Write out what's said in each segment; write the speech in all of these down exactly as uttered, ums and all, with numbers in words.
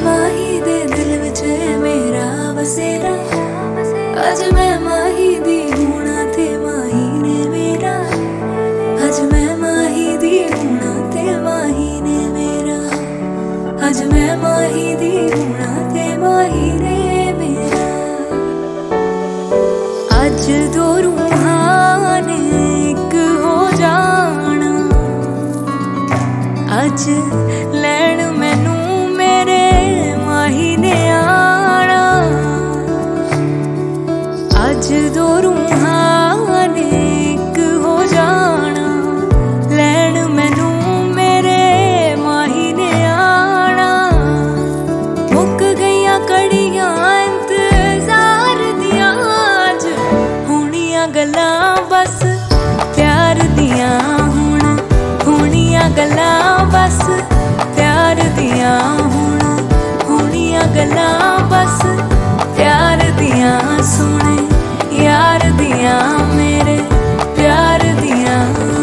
माही दे दिल विच मेरा बसेरा, अज मैं माही दी होना ते माही ने मेरा, अज मैं माही दी होना ते माही ने मेरा, अज मैं माही दी होना ते माही ने मेरा। अज दो रूहां ने इक हो जाना, अज लैण मैनू मेरे माही ने आना, अज दो रूहां ने इक हो जाना, लैण मैनू मेरे माही ने आना। मुक गईयां कड़ियां इंतजार दियां, अज होनियां गल्लां बस प्यार दियां, हुण होनियां गल्लां बस प्यार दियां, हुण होनियां गल्लां बस प्यार दियां। सोने यार दियां मेरे प्यार दियां,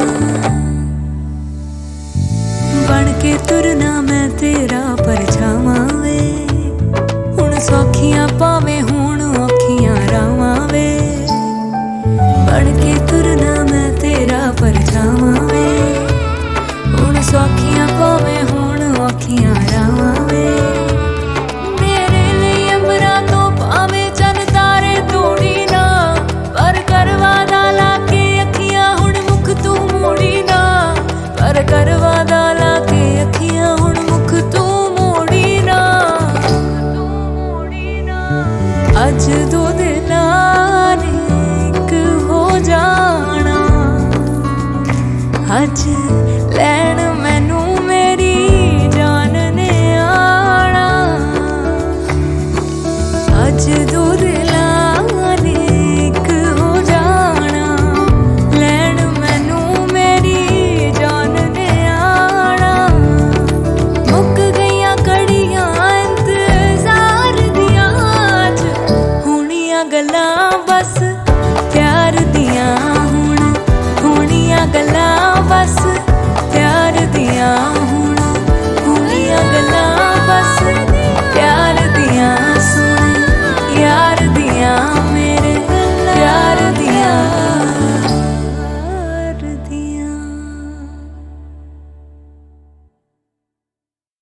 बन के तुरना मैं तेरा परछावां वे, हुण सौखियां पावे हुण औखियां रावां वे, बन के तुरना मैं तेरा परछावां वे, हुण सौखियां पावे हुण औखियां रावां वे। मेरे लिए अंबरां तो पावे चन तारे तोड़ी ना, पर करवादा लाके अखियां हुण मुख तू मोड़ी ना, पर करवादा लाके अखियां हुण मुख तू मोड़ी ना। अज दो दिलां ने इक हो जाना, अज